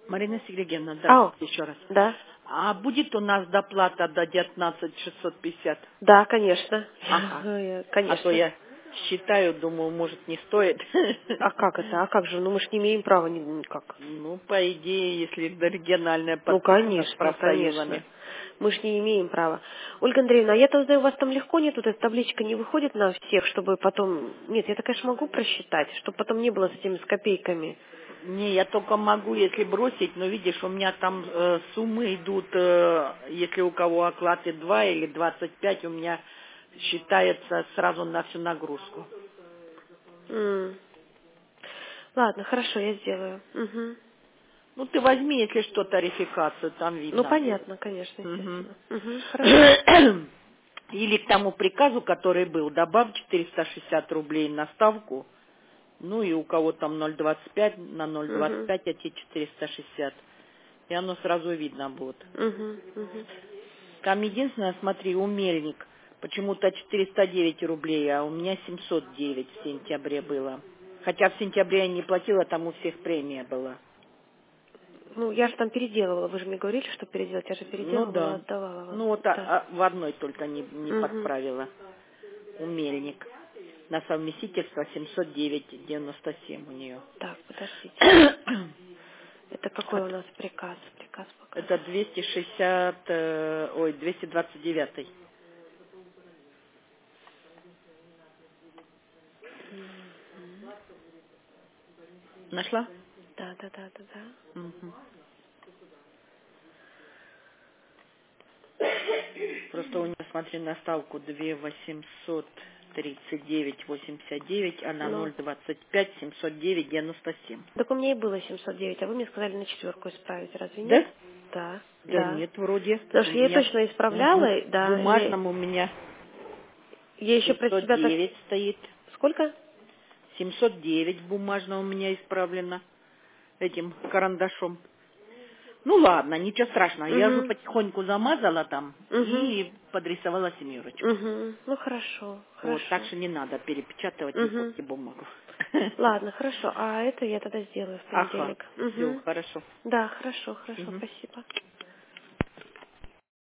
Марина Сергеевна, Ау, здравствуйте еще раз. да, А будет у нас доплата до 19 650? да, конечно. Ага. А то Конечно. я считаю, думаю, может, не стоит. А как это? А как же? Ну мы ж не имеем права никак. Ну, по идее, если региональная Ну подписана с конечно, конечно. профсоюзами. Мы ж не имеем права. Ольга Андреевна, а я-то узнаю, у вас там легко нет, вот эта табличка не выходит на всех, чтобы потом... Нет, я-то, конечно, могу просчитать, чтобы потом не было с этими с копейками. Не, я только могу, если бросить, но видишь, у меня там суммы идут, если у кого оклады 2 или 25, у меня считается сразу на всю нагрузку. М. Ладно, хорошо, я сделаю. Мгм. Ну, ты возьми, если что, тарификацию, там Ну видно. понятно, конечно, Мгм. естественно. Мгм. Хорошо. Или к тому приказу, который был, добавь 460 рублей на ставку, ну и у кого там 0,25 на Мгм. 0,25, эти 460. И оно сразу видно будет. Мгм. Мгм. Там единственное, смотри, у Мельник почему-то 409 рублей, а у меня 709 в сентябре было. Хотя в сентябре я не платила, там у всех премия была. Ну, я же там переделывала. Вы же мне говорили, что переделать. Я же Ну переделывала, да. отдавала вам. Ну вот Да. в одной только не Угу. подправила. У Мельник. На совместительство 709,97 у нее. Так, подождите. Это какой у нас приказ? Приказ Это показывает. 260, 229. Мгм. Нашла? Да, да, да, да, да. Мгм. Просто у нее, смотри, на ставку 2 839,89, а на Ну, 0,25 709,97. так у меня и было 709, а вы мне сказали на четверку исправить, разве нет? Да? Да, Да да. нет, вроде. Потому У что я ей меня точно в исправляла, да, бумажном у меня я еще про себя так... 709 стоит. Сколько? 709 бумажного у меня исправлено этим карандашом. Ну ладно, ничего страшного. Я уже Угу, потихоньку замазала там угу, и подрисовала семерочку. угу. Ну, хорошо, Вот, так хорошо. что не надо перепечатывать и Угу. портить бумагу. Ладно, хорошо. А это я тогда сделаю в Ага, понедельник. все, Угу. хорошо. Да, хорошо, хорошо, Мгм. спасибо.